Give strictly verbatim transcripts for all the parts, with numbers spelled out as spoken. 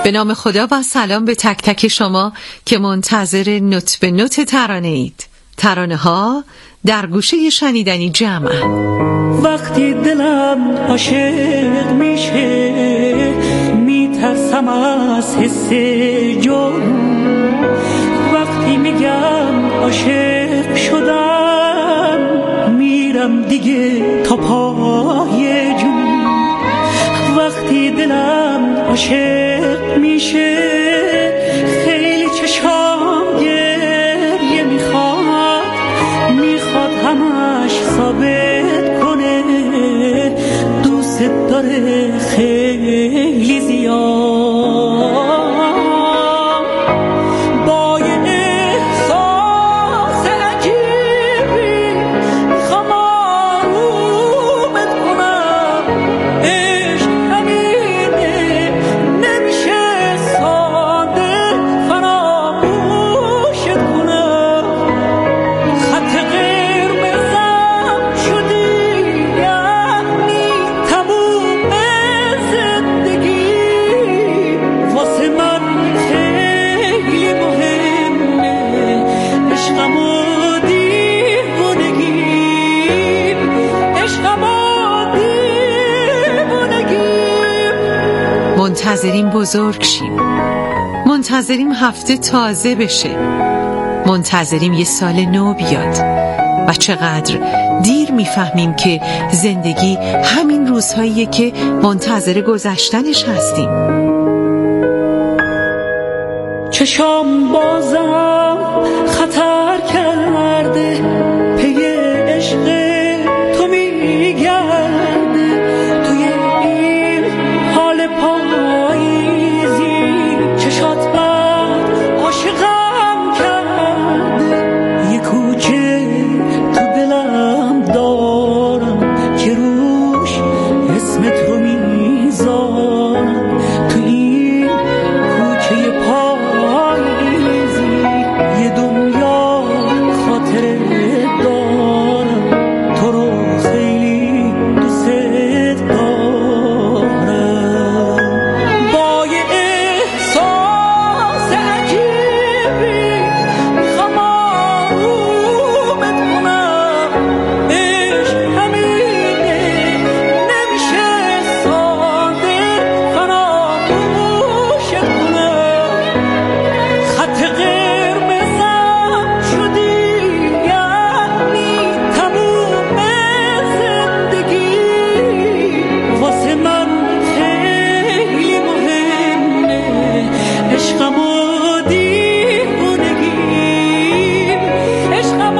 به نام خدا و سلام به تک تک شما که منتظر نوت به نوت ترانه اید. ترانه ها در گوشه شنیدنی جمع. وقتی دلم عاشق میشه میترسم از حس جنون، وقتی میگم عاشق شدم میرم دیگه تا پای جون، وقتی دلم عاشق میشه خیلی چشام گریه میخواد، میخواد همش ثابت کنه دوست داره خیلی زیاد. با یه احساس عجیبی میخوام آرومت کنم، عشق همینه نمیشه ساده فراموشت کنم، خط قرمزم شدی یعنی تموم زندگی، واسه من خیلی مهمه عشقم و دیوونگیم، عشقم و دیوونگیم. منتظریم بزرگ شیم، منتظریم هفته تازه بشه، منتظریم یه سال نو بیاد و چقدر دیر میفهمیم که زندگی همین روزهاییه که منتظر گذشتنش هستیم. چشام بازم خطر کرده پی عشق تو میگرده، توی این حال پاییزی چشات بر عاشقم کرده، یه کوچه تو دلم دارم که روش اسمت رو میذارم، تو این کوچه پاییزی یه دنیا خاطره دارم، تو رو خیلی دوست دارم. با یه احساس عجیبی میخوام آرومت کنم، عشق همینه نمیشه ساده فراموشت کنم، خط قرمزم شدی یعنی تموم زندگی، واسه من خیلی مهمه عشقم و دیوونگیم، عشقم و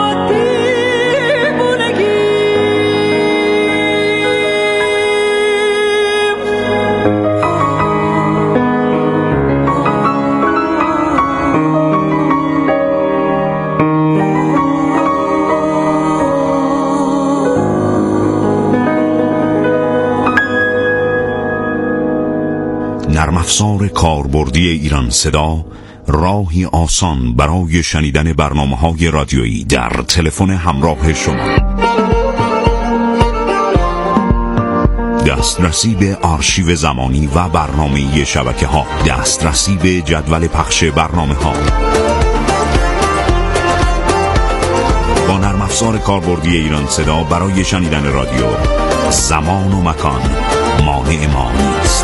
نرم افزار کاربردی ایران صدا، راهی آسان برای شنیدن برنامه‌های رادیویی در تلفن همراه شما. دسترسی به آرشیو زمانی و برنامه‌ای شبکه‌ها، دسترسی به جدول پخش برنامه‌ها. با نرم افزار کاربردی ایران صدا برای شنیدن رادیو، زمان و مکان مانع ما نیست.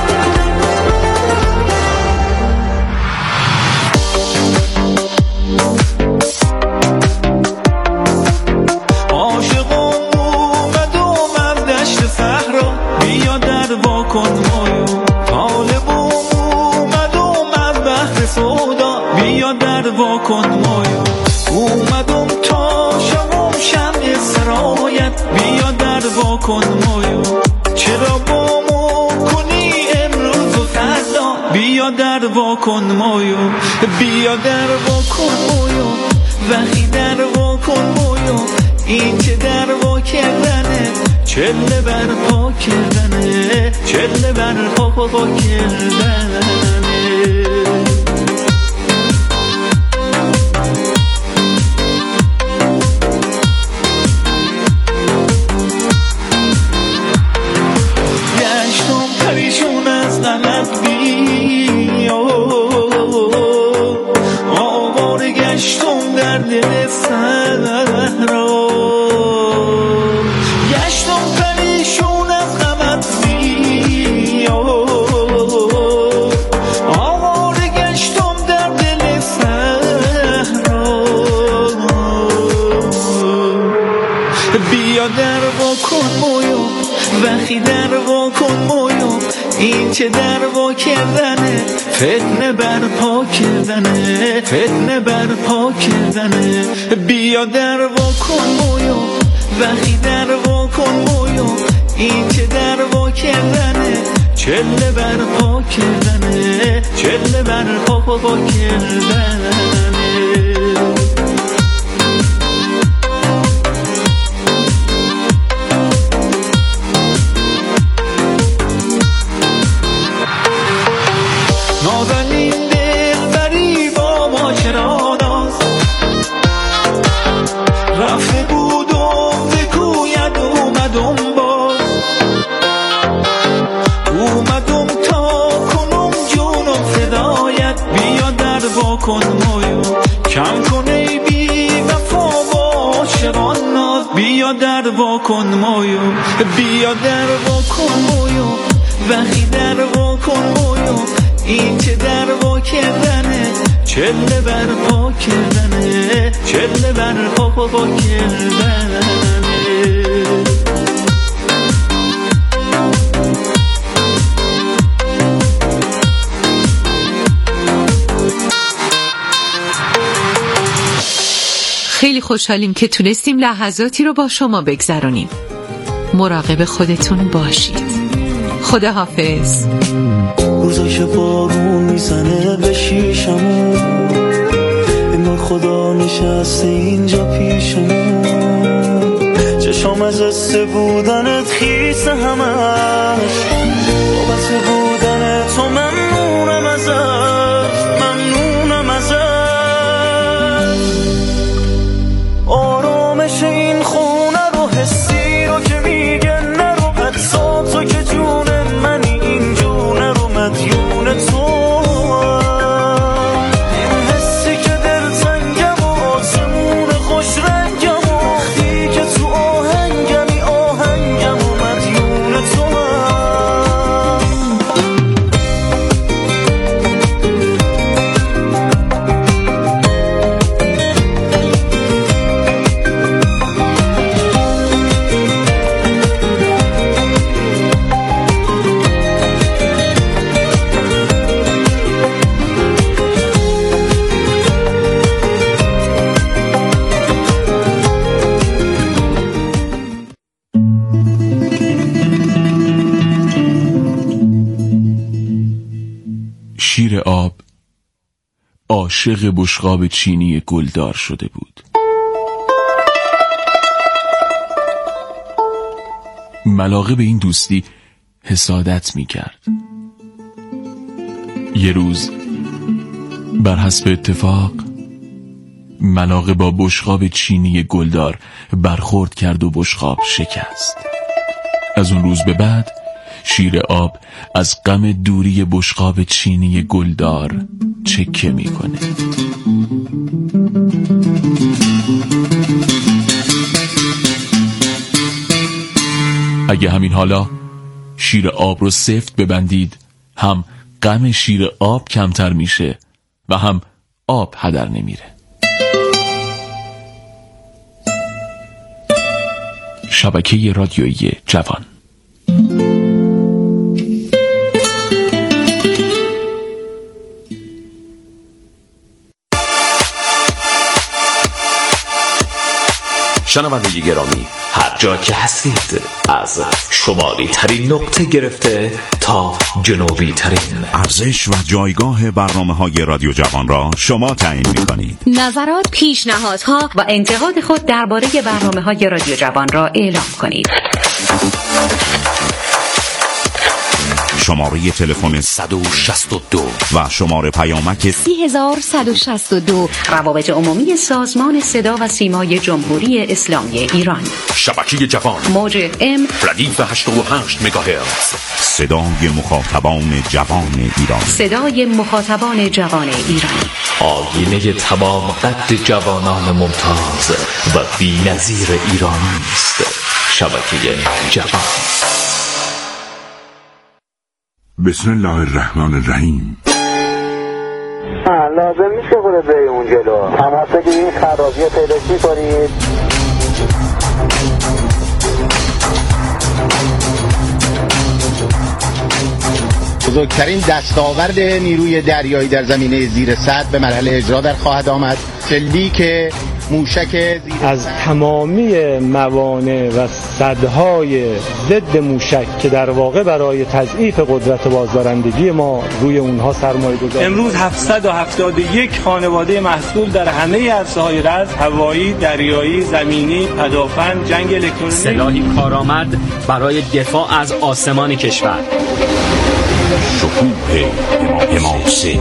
عاشق اومد اومد دشت صحرا، بیا در واکن مایو، طالب اومد اومد بحر سودا، بیا در واکن مایو، اومدم تا شموم شمع سرایت، بیا در واکن مایو، چرا بامو کنی امروز و فردا، بیا در واکن مایو، بیا در واکن مایو، وقتی در واکن مایو، این که در وا کردنه چله بر پا کردنه، چله بر پا کردنه. گشتم پریشون از غلط بی واکن مویو وقتی در واکن مویو این چه در وا کردنه فتنه برپا کردنه فتنه برپا کردنه بیا در واکن مویو وقتی در واکن مویو این چه در وا کردنه چله برپا کردنه چله برپا کردنه نازنین دلبری با ما چرا ناز رفته بودم بگوید اومدم باز اومدم تا کنم جونم فدایت بیا در واکن مویو کم کن ای بی وفا با عاشقان ناز بیا در واکن مویو بیا در واکن مویو وقتی در واکن مویو این چه در وا کردنه چله برپا کردنه چله برپا کردنه خیلی خوشحالیم که تونستیم لحظاتی رو با شما بگذرونیم. مراقب خودتون باشید. خداحافظ. روزا که بارون میزنه به شیشمون انگار خدا نشسته اینجا پیشمون چشام از استه بودنت خیسه همش بابت بودن تو ممنونم ازت ممنونم ازت آرامش این خونه رو حسی رو که میگه نرو حتی تو که جون منی این جونه رو مدیون تو این حسی که دل تنگم و آسمون خوش رنگم و وقتی که تو آهنگمی آهنگم و مدیون تو شیر آب عاشق بشقاب چینی گلدار شده بود. ملاقه به این دوستی حسادت می کرد. یه روز بر حسب اتفاق ملاقه با بشقاب چینی گلدار برخورد کرد و بشقاب شکست. از اون روز به بعد شیر آب از غم دوری بشقاب چینی گلدار چکه میکنه. اگه همین حالا شیر آب رو سفت ببندید هم غم شیر آب کمتر میشه و هم آب هدر نمیره. شبکه رادیویی جوان. شنونده گرامی، هر جا که هستید از شمالی ترین نقطه گرفته تا جنوبی ترین ارزش و جایگاه برنامه‌های رادیو جوان را شما تعیین می‌کنید. نظرات، پیشنهادها و انتقاد خود درباره برنامه‌های رادیو جوان را اعلام کنید. شماره تلفن صد و شصت و دو و شماره پیامک سی هزار صد و شصت و دو روابط عمومی سازمان صدا و سیمای جمهوری اسلامی ایران. شبکه جوان موج ام ردیف هشتاد و هشت مگاهرتز. صدای مخاطبان جوان ایران. صدای مخاطبان جوان ایران. آینه تمام قد جوانان ممتاز و بی‌نظیر ایرانی است. شبکه جوان. بسم الله الرحمن الرحیم. لازم میشه خود به اون جلو تماس بگیرید، خرابی پیدا کنید. بزرگترین دستاورد نیروی دریایی در زمینه زیر سد به مرحله اجرا در خواهد آمد. سلی که موشک زیر از تمامی موانع و سدهای ضد موشک که در واقع برای تضعیف قدرت بازدارندگی ما روی اونها سرمایه گذاری. امروز هفتصد و هفتاد و یک خانواده محصول در همه عرصه‌های رز، هوایی، دریایی، زمینی، پدافند، جنگ الکترونیکی، سلاحی کارآمد برای دفاع از آسمان کشور. شکوه حماسه.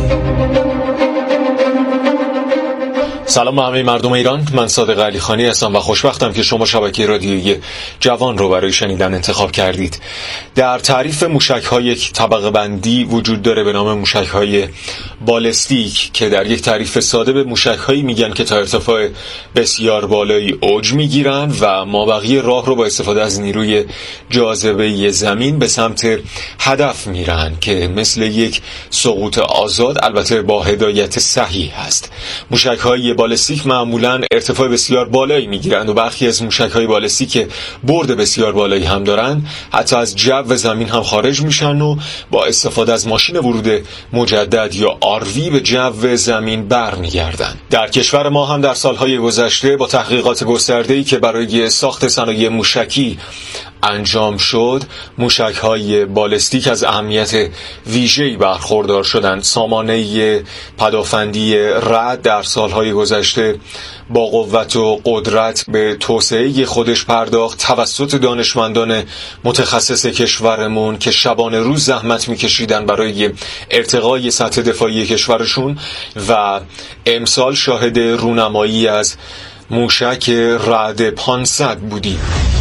سلام همه مردم ایران، من صادق علی خانی هستم و خوشبختم که شما شبکه رادیویی جوان رو برای شنیدن انتخاب کردید. در تعریف موشک‌ها یک طبقه بندی وجود داره به نام موشک‌های بالستیک که در یک تعریف ساده به موشک‌هایی میگن که تا ارتفاع بسیار بالایی اوج میگیرن و مابقی راه رو با استفاده از نیروی جاذبه زمین به سمت هدف میرن که مثل یک سقوط آزاد، البته با هدایت صحیح هست. موشک‌های بالستیک معمولاً ارتفاع بسیار بالایی میگیرند و برخی از موشک‌های بالستیک که برد بسیار بالایی هم دارن حتی از جو زمین هم خارج میشن و با استفاده از ماشین ورود مجدد یا آروی به جو زمین برمیگردن. در کشور ما هم در سالهای گذشته با تحقیقات گسترده‌ای که برای ساخت صنایع موشکی انجام شد، موشک‌های بالستیک از اهمیت ویژه‌ای برخوردار شدند. سامانه پدافندی رعد در سالهای گذشته با قوت و قدرت به توسعه خودش پرداخت توسط دانشمندان متخصص کشورمون که شبانه روز زحمت می‌کشیدن برای ارتقای سطح دفاعی کشورشون و امسال شاهد رونمایی از موشک رعد پانصد بودیم.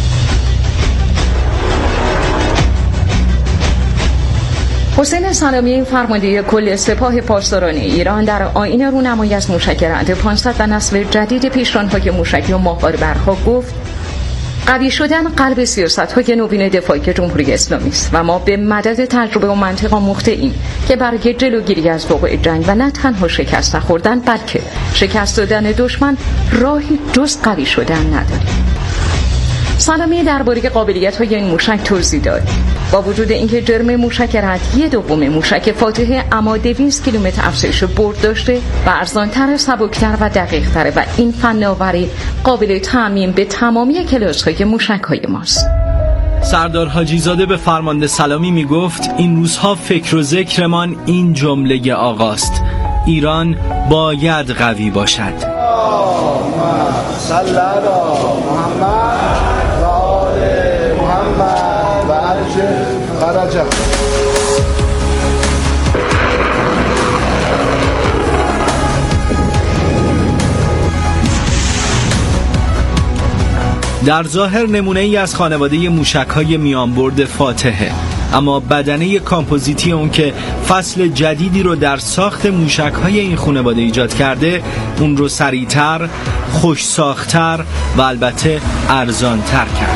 حسین سلامی فرمانده کل سپاه پاسداران ایران در آیین رونمایی از موشک رعد پانصد و نسل جدید پیشران‌های موشکی و ماهواره برها گفت: قوی شدن قلب سیاست‌های نوین دفاعی جمهوری اسلامی است و ما به مدد تجربه و منطق آموخته‌ایم که برای جلوگیری از وقوع جنگ و نه تنها شکست نخوردن بلکه شکست دادن دشمن راهی جز قوی شدن نداریم. سلامی درباره قابلیت‌های این موشک توضیح داد. با وجود اینکه جرم موشک رعد یک دوم موشک فاتحه اما دویست کیلومتر افزایش برد داشته و ارزان‌تر، سبکتر و دقیق‌تر و این فناوری قابل تعمیم به تمامی کلاس‌های موشک‌های ماست. سردار حاجی زاده به فرمانده سلامی می گفت: این روزها فکر و ذکرمان این جمله آقاست: ایران باید قوی باشد. صلی علی محمد و آل محمد و ارج فرجه. در ظاهر نمونه ای از خانواده موشک‌های میانبرد فاتحه، اما بدنه کامپوزیتی اون که فصل جدیدی رو در ساخت موشک‌های این خانواده ایجاد کرده، اون رو سریع‌تر، خوش ساخت‌تر و البته ارزان‌تر کرد.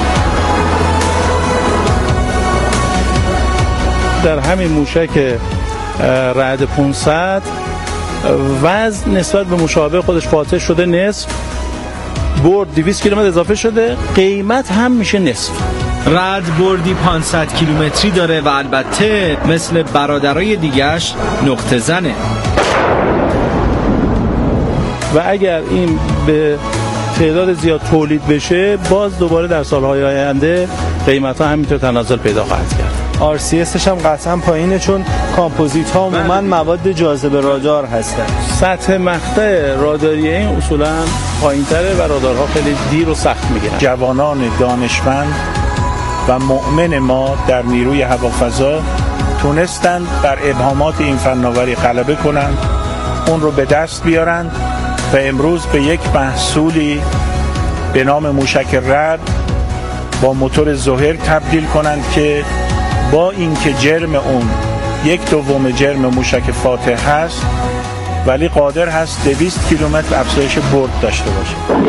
در همین موشک رعد پانصد وزن نسبت به مشابه خودش فاتح شده نصف، برد دویست کیلومتر اضافه شده، قیمت هم میشه نصف. رعد بردی پانصد کیلومتری داره و البته مثل برادرای دیگه‌اش نقطه زنه و اگر این به تعداد زیاد تولید بشه باز دوباره در سالهای آینده قیمت ها همینطور تنازل پیدا خواهد کرد. آر سی اسش هم قطعا پایینه چون کامپوزیت ها عموما مواد جاذب رادار هستن. سطح مقطع راداری این اصولا پایین‌تره و رادارها خیلی دیر و سخت میگیرن. جوانان دانشمند و مؤمن ما در نیروی هوافضا تونستند بر ابهامات این فناوری غلبه کنند، اون رو به دست بیارند و امروز به یک محصولی به نام موشک رعد با موتور زهر تبدیل کنند که با اینکه جرم اون یک دوم جرم موشک فاتح هست ولی قادر هست دویست کیلومتر افزایش برد داشته باشه.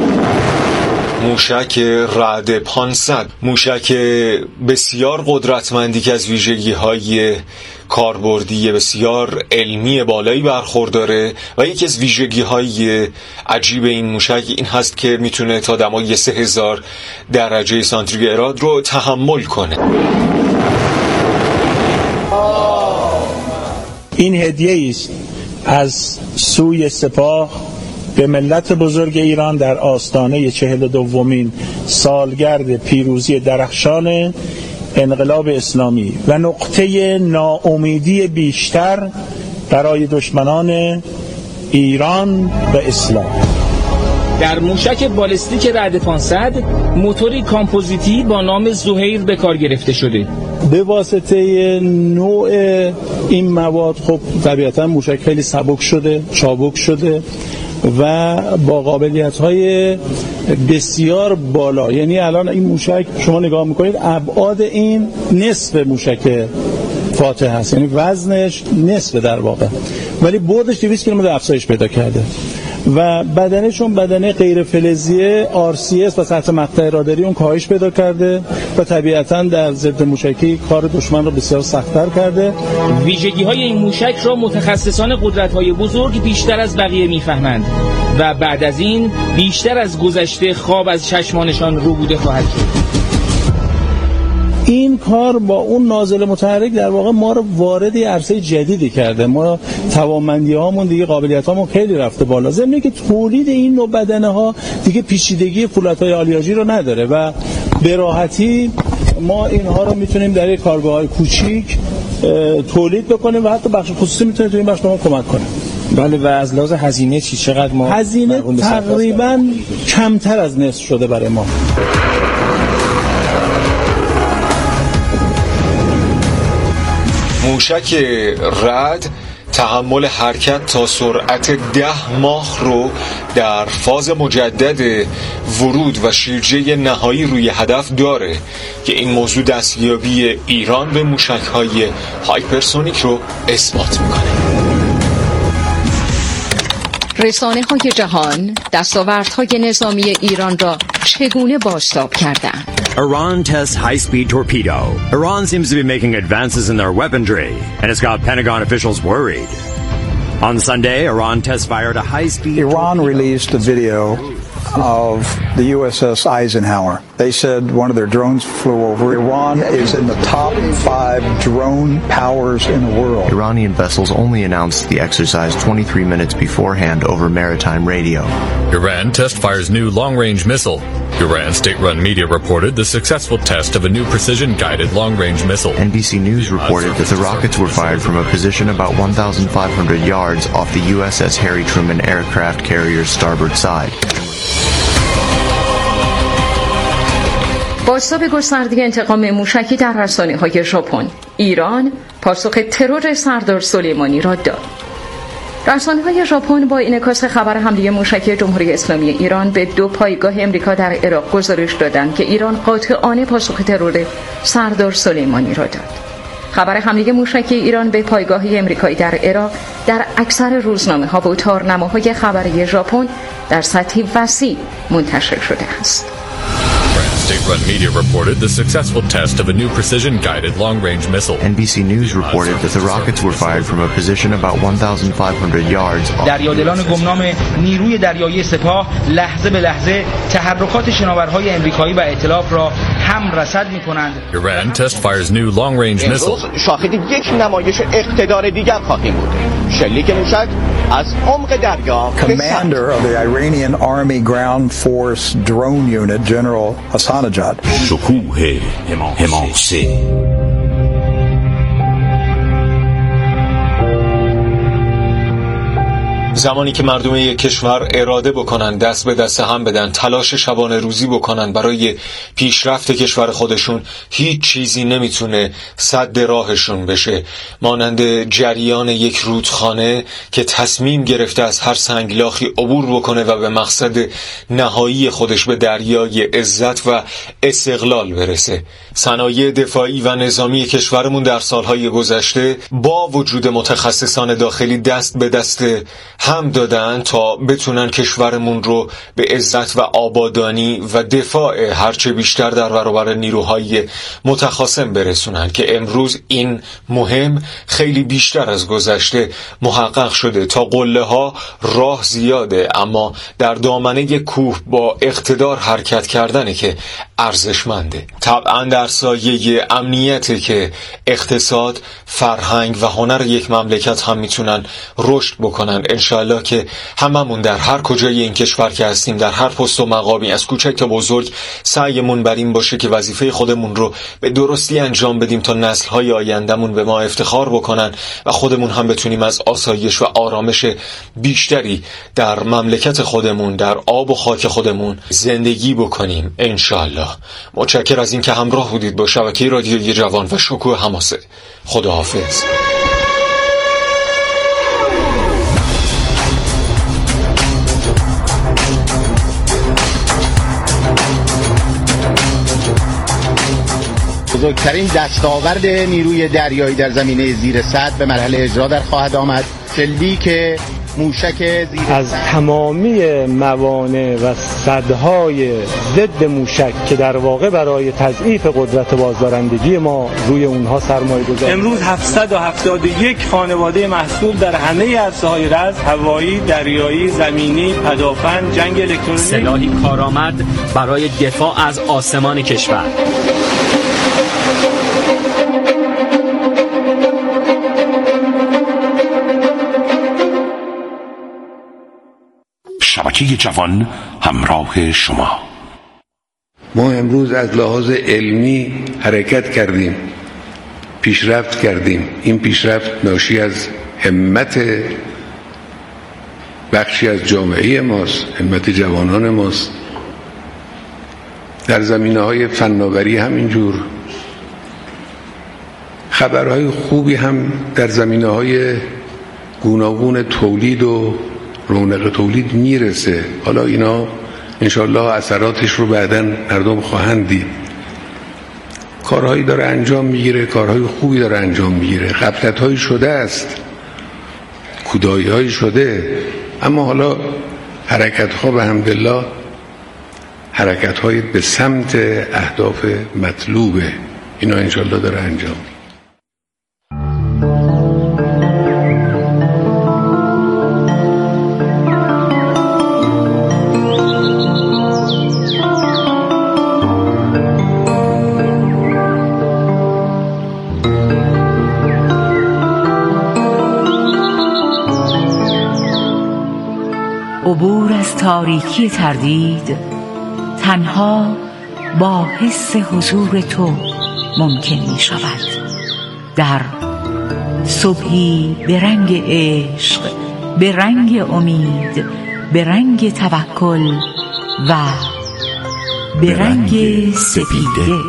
موشک رعد پانصد، موشک بسیار قدرتمندی که از ویژگی‌های کاربردی بسیار علمی بالایی برخورداره و یکی از ویژگی‌های عجیب این موشک این هست که میتونه تا دمای سه هزار درجه سانتیگراد رو تحمل کنه. این هدیه است از سوی سپاه به ملت بزرگ ایران در آستانه چهل و دومین سالگرد پیروزی درخشان انقلاب اسلامی و نقطه ناامیدی بیشتر برای دشمنان ایران و اسلام. در موشک بالستیک رعد پانصد موتوری کامپوزیتی با نام زهیر به کار گرفته شده. به واسطه نوع این مواد خب طبیعتا موشک خیلی سبک شده، چابک شده و با قابلیت‌های بسیار بالا. یعنی الان این موشک شما نگاه میکنید ابعاد این نصف موشک فاتح هست، یعنی وزنش نصف در واقع، ولی بردش دویست کیلومتر افزایش پیدا کرده و بدنشون بدنه غیر فلزیه آر سی اس و سطح مقطع راداری اون کاهش پیدا کرده و طبیعتاً در ضد موشکی کار دشمن رو بسیار سخت‌تر کرده. ویژگی های این موشک را متخصصان قدرت‌های بزرگ بیشتر از بقیه می‌فهمند و بعد از این بیشتر از گذشته خواب از چشمانشان رو بوده خواهد شد. این کار با اون نازل متحرک در واقع ما رو وارد عرصه جدیدی کرده. ما توانمندی هامون دیگه، قابلیت هامون خیلی رفته بالا. ضمن که تولید این نوع بدنه ها دیگه پیچیدگی فولادهای آلیاژی رو نداره و به راحتی ما اینها رو میتونیم در یک کارگاه های کوچیک تولید بکنیم و حتی بخش خصوصی میتونه تو این بخش ما کمک کنه. بله. و از لحاظ هزینه چی چقدر ما هزینه تقریبا کمتر از نصف شده برای ما. موشک رعد تحمل حرکت تا سرعت ده ماخ رو در فاز مجدد ورود و شیرجه نهایی روی هدف داره که این موضوع دستیابی ایران به موشک‌های هایپرسونیک رو اثبات میکنه. رسانه‌های جهان دستاوردهای نظامی ایران را چگونه بازتاب کردند؟ Iran tests high-speed torpedo. Iran seems to be making advances in their weaponry, and it's got Pentagon officials worried. On Sunday, Iran test fired a high-speed Iran torpedo. Released a video of the U S S Eisenhower. They said one of their drones flew over. Iran is in the top five drone powers in the world. Iranian vessels only announced the exercise twenty-three minutes beforehand over maritime radio. Iran test fires new long-range missile. Iran state-run media reported the successful test of a new precision-guided long-range missile. N B C News reported that the rockets were fired from a position about one thousand five hundred yards off the U S S Harry Truman aircraft carrier's starboard side. بازتاب گسترده انتقام موشکی در رسانه‌های ژاپن. ایران پاسخ ترور سردار سلیمانی را داد. رسانه‌های ژاپن با انعکاس خبر حمله موشکی جمهوری اسلامی ایران به دو پایگاه امریکا در عراق گزارش دادند که ایران قاطعانه پاسخ ترور سردار سلیمانی را داد. خبر حمله موشکی ایران به پایگاه امریکایی در عراق در اکثر روزنامه‌ها و تارنماهای خبری ژاپن در سطح وسیع منتشر شده است. State-run media reported the successful test of a new precision-guided long-range missile. N B C News reported that the rockets were fired from a position about one thousand five hundred yards. دریادلان گمنام نیروی دریایی سپاه لحظه به لحظه تحرکات شناورهای امریکایی و ائتلاف را هم رصد می‌کنند. Iran test fires new long-range missile. شاهد یک نمایش اقتدار دیگر خواهیم بود. شلیک موشک از عمق دریا. Commander of the Iranian Army Ground Force Drone Unit, General Hassan شکوه حماسه. زمانی که مردم یک کشور اراده بکنن، دست به دست هم بدن، تلاش شبانه روزی بکنن برای پیشرفت کشور خودشون، هیچ چیزی نمیتونه سد راهشون بشه. مانند جریان یک رودخانه که تصمیم گرفته از هر سنگلاخی عبور بکنه و به مقصد نهایی خودش به دریای عزت و استقلال برسه. صنایع دفاعی و نظامی کشورمون در سالهای گذشته با وجود متخصصان داخلی دست به دست هم دادن تا بتونن کشورمون رو به عزت و آبادانی و دفاع هرچه بیشتر در برابر نیروهای متخاصم برسونن که امروز این مهم خیلی بیشتر از گذشته محقق شده. تا قله ها راه زیاده، اما در دامنه کوه با اقتدار حرکت کردنه که ارزشمنده. طبعا در سایه امنیته که اقتصاد، فرهنگ و هنر یک مملکت هم میتونن رشد بکنن. انشالله که هممون در هر کجای این کشور که هستیم، در هر پست و مقامی از کوچک تا بزرگ، سعیمون بر این باشه که وظیفه خودمون رو به درستی انجام بدیم تا نسل‌های آیندهمون به ما افتخار بکنن و خودمون هم بتونیم از آسایش و آرامش بیشتری در مملکت خودمون، در آب و خاک خودمون زندگی بکنیم انشالله. متشکر از این که همراه بودید با شبکه رادیویی جوان و شکوه حماسه. خداحافظ. بزرگترین دستاورد نیروی دریایی در زمینه زیر سد به مرحله اجرا در خواهد آمد. شلیک موشک زیر از تمامی موانع و سدهای ضد موشک که در واقع برای تضعیف قدرت بازدارندگی ما روی اونها سرمایه گذاری. امروز هفتصد و هفتاد و یک خانواده محصول در همه عرصه‌های رز، هوایی، دریایی، زمینی، پدافند، جنگ الکترونیک، سلاحی کارآمد برای دفاع از آسمان کشور. شبکه جوان همراه شما. ما امروز از لحاظ علمی حرکت کردیم، پیشرفت کردیم. این پیشرفت ناشی از همت بخشی از جامعه ماست، همت جوانان ماست. در زمینه‌های فناوری همینجور. خبرهای خوبی هم در زمینه‌های گوناگون تولید و رونق تولید میرسه. حالا اینا انشالله اثراتش رو بعداً مردم خواهند دید. کارهایی داره انجام میگیره، کارهای خوبی داره انجام میگیره. غفلت‌هایی شده است، کودایی‌هایی شده، اما حالا حرکت‌ها به حمدالله حرکت‌های به سمت اهداف مطلوبه. اینا انشالله داره انجام. عبور از تاریکی تردید تنها با حس حضور تو ممکن می شود. در صبحی به رنگ عشق، به رنگ امید، به رنگ توکل و به رنگ سپیده.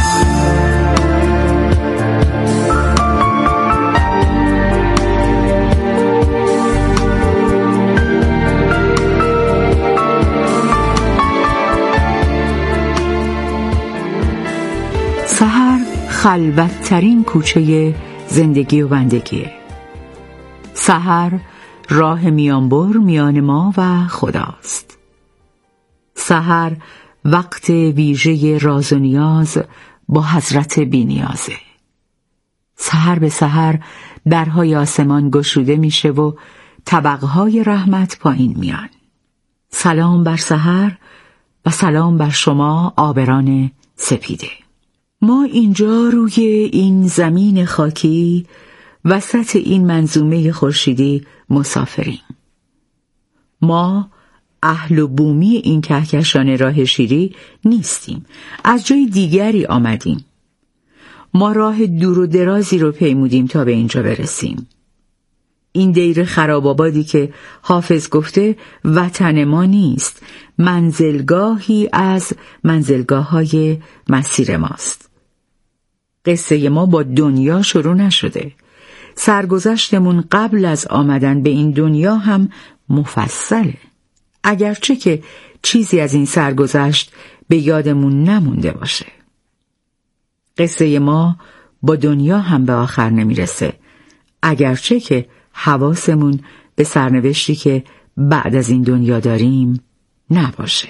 سحر خلوت‌ترین کوچه زندگی و بندگیه. سحر راه میانبر میان ما و خداست. سحر وقت ویژه راز و نیاز با حضرت بی‌نیازه. سحر به سحر درهای آسمان گشوده میشه و طبقهای رحمت پایین میان. سلام بر سحر و سلام بر شما عابران سپیده. ما اینجا روی این زمین خاکی وسط این منظومه خورشیدی مسافریم. ما اهل و بومی این کهکشان راه شیری نیستیم، از جای دیگری آمدیم. ما راه دور و درازی رو پیمودیم تا به اینجا برسیم. این دیر خراب‌آبادی که حافظ گفته وطن ما نیست، منزلگاهی از منزلگاه‌های مسیر ماست. قصه ما با دنیا شروع نشده. سرگذشتمون قبل از آمدن به این دنیا هم مفصله. اگرچه که چیزی از این سرگذشت به یادمون نمونده باشه. قصه ما با دنیا هم به آخر نمیرسه. اگرچه که حواسمون به سرنوشتی که بعد از این دنیا داریم نباشه.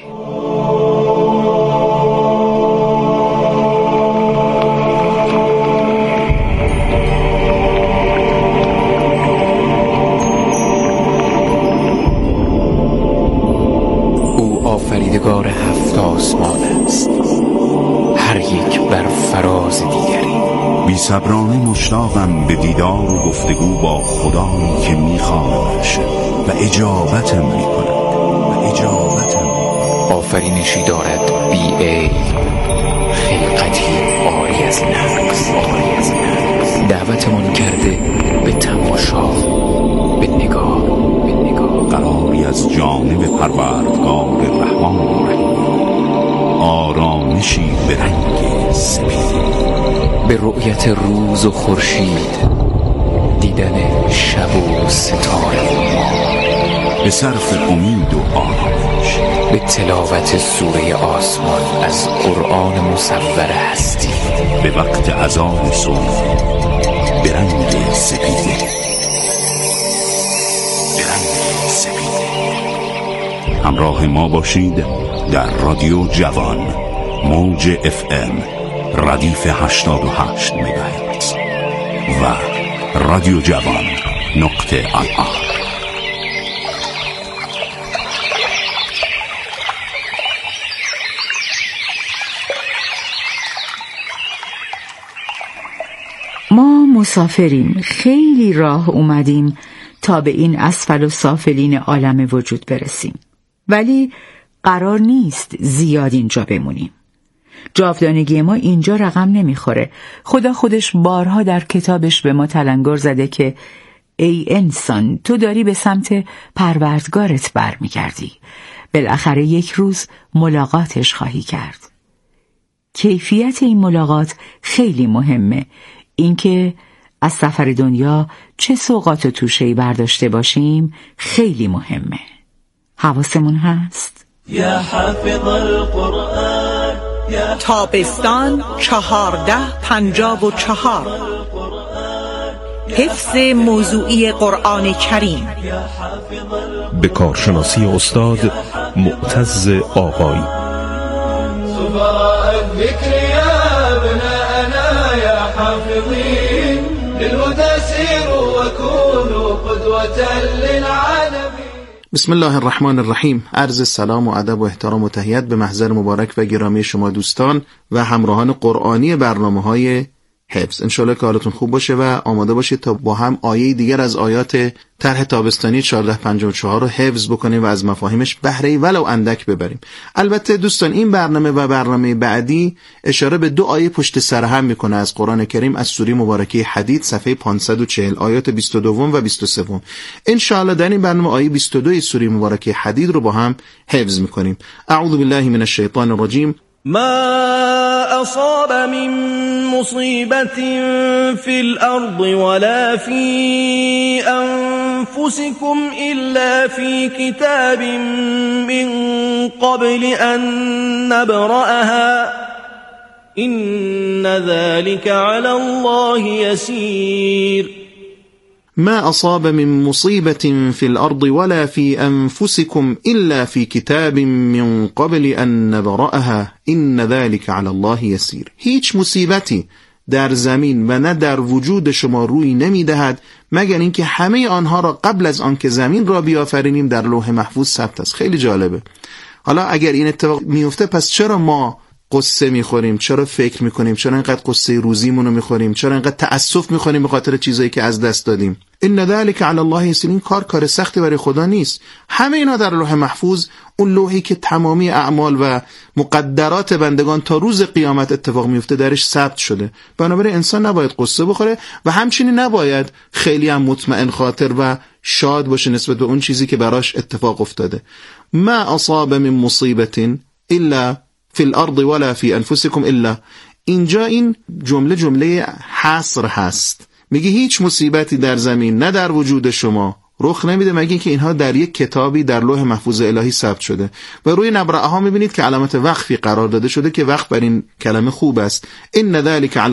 آفریدگار هفت آسمان است، هر یک بر فراز دیگری. بی صبرانه مشتاقم به دیدار و گفتگو با خدایی که میخوانمش و اجابتم میکند و اجابتم آفرینشی دارد بی عیب، خلقتی عاری از نقص، دعوتمان کرده به تماشا، به نگاه، به نگاه. قراری از جانب پروردگار رحمان و رحیم، آرامشی به رنگ سپید، به رؤیت روز و خورشید، دیدن شب و ستاره، به صرف امید و آرامش، به تلاوت سوره آسمان از قرآن مصور هستی، به وقت اذان صبح به رنگ سپیده، به رنگ سپیده. همراه ما باشید در رادیو جوان، موج اف ام ردیف هشتاد و هشت مگاهرتز و رادیو جوان نقطه آی آر. ما مسافریم، خیلی راه اومدیم تا به این اسفل و سافلین عالم وجود برسیم، ولی قرار نیست زیاد اینجا بمونیم. جاودانگی ما اینجا رقم نمیخوره. خدا خودش بارها در کتابش به ما تلنگر زده که ای انسان، تو داری به سمت پروردگارت برمیگردی، بالاخره یک روز ملاقاتش خواهی کرد. کیفیت این ملاقات خیلی مهمه، اینکه از سفر دنیا چه سوغات و توشه‌ای برداشته باشیم خیلی مهمه. حواسمون هست؟ یا حافظ القرآن، تابستان چهارده پنجاب و چهار، حفظ موضوعی قرآن کریم، به کارشناسی استاد معتز آقایی. سفراء الذكر يا ابناءنا يا حافظين للهدى سيروا وكونوا قدوة للعالمين. بسم الله الرحمن الرحیم. عرض سلام و ادب و احترام و تحیت به محضر مبارک و گرامی شما دوستان و همراهان قرآنی برنامه‌های حفظ. انشالله که حالتون خوب باشه و آماده باشید تا با هم آیه دیگر از آیات طرح تابستانی چهارده پنجاه و چهار رو حفظ بکنیم و از مفاهیمش بهره ولو اندک ببریم. البته دوستان این برنامه و برنامه بعدی اشاره به دو آیه پشت سر هم میکنه از قرآن کریم، از سوره مبارکه حدید صفحه پانصد و چهل آیات بیست و دو و بیست و سه. انشاءالله در این برنامه آیه بیست و دو سوره مبارکه حدید رو با هم حفظ میکنیم. اعوذ بالله من الشیطان الرجیم. ما أصاب من مصيبة في الأرض ولا في أنفسكم إلا في كتاب من قبل أن نبرأها إن ذلك على الله يسير. ما أصاب من مصيبة في الأرض ولا في أنفسكم إلا في كتاب من قبل أن نبرأها إن ذلك على الله يسير. هیچ مصیبتی در زمین و نه در وجود شما روی نمی دهد مگر اینکه همه آنها را قبل از آن که زمین را بیافرینیم در لوح محفوظ ثبت است. خیلی جالبه. حالا اگر این اتفاق میفته پس چرا ما قصه میخوریم؟ چرا فکر میکنیم؟ چرا اینقدر قصه روزیمون رو میخوریم؟ چرا اینقدر تأسف میخوریم به خاطر چیزایی که از دست دادیم؟ ان ذلک علی الله یسیر. این کار کار سختی برای خدا نیست. همه اینا در لوح محفوظ، اون لوحی که تمامی اعمال و مقدرات بندگان تا روز قیامت اتفاق میفته درش ثبت شده. بنابراین انسان نباید قصه بخوره و همچنین نباید خیلی هم مطمئن خاطر و شاد باشه نسبت به اون چیزی که براش اتفاق افتاده. ما اصاب من مصیبت الا فی الارض ولا فی انفسکم الا. اینجا این جمله جمله حصر هست. میگه هیچ مصیبتی در زمین نه در وجود شما رخ نمیده مگه اینکه اینها در یک کتابی در لوح محفوظ الهی ثبت شده. و روی نبرأه ها میبینید که علامت وقفی قرار داده شده که وقف بر این کلمه خوب است. ان ذلک